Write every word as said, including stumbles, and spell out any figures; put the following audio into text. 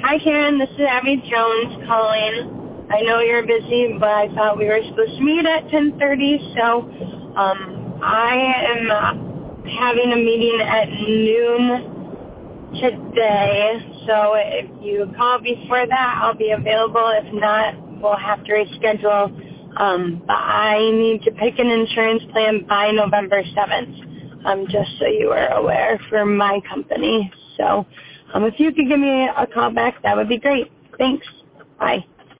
Hi, Karen. This is Abby Jones calling. I know you're busy, but I thought we were supposed to meet at ten thirty, so um, I am uh, having a meeting at noon today. So if you call before that, I'll be available. If not, we'll have to reschedule. Um, but I need to pick an insurance plan by November seventh, um, just so you are aware, for my company. So um, if you could give me a call back, that would be great. Thanks. Bye.